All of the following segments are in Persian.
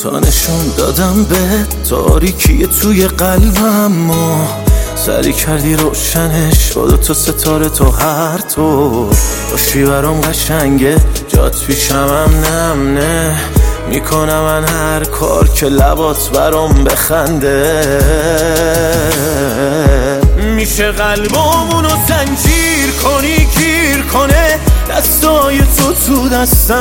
تا نشون دادم به تاریکی توی قلبم و سری کردی روشنش با 2 ستاره تو هر طور باشی برام قشنگه جات پیشمم نمنه میکنم من هر کار که لبات برام بخنده میشه قلبمونو زنجیر کنی گیر کنه دستای تو دست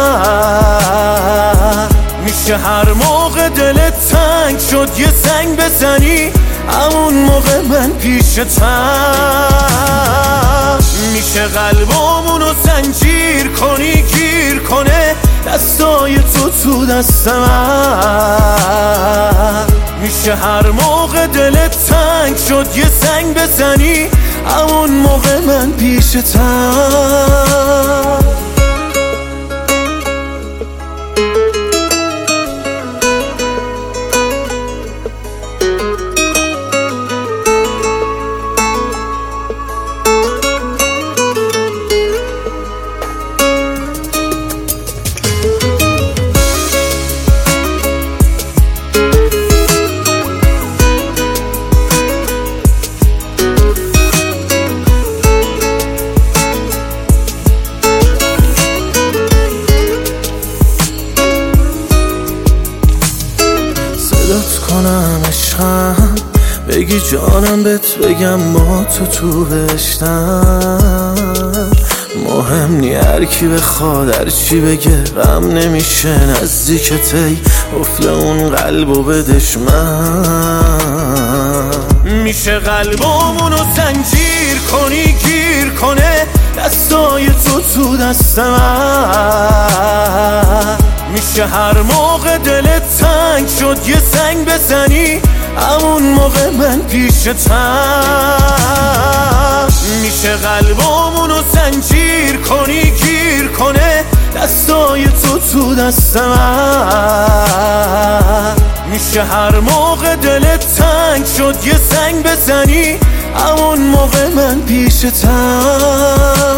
من میشه هر موقع دلت تنگ شد یه زنگ بزنی همون موقع من پیشتم میشه قلبمونو زنجیر کنی گیر کنه دستای تو دست من میشه هر موقع دلت تنگ شد یه زنگ بزنی همون موقع من پیشتم کنم عشقم بگی جانم بهت بگم با تو بهشتم مهم نی هر کی بخواد هر چی بگه غم نمیشه نزدیکت ای قفل اون قلبو بدش من میشه قلبمونو زنجیر کنی گیر کنه دستای تو دست من میشه هر موقع دلت تنگ شد یه زنگ بزنی همون موقع من پیشتم میشه قلبمونو زنجیر کنی گیر کنه دستای تو دست من میشه هر موقع دلت تنگ شد یه زنگ بزنی همون موقع من پیشتم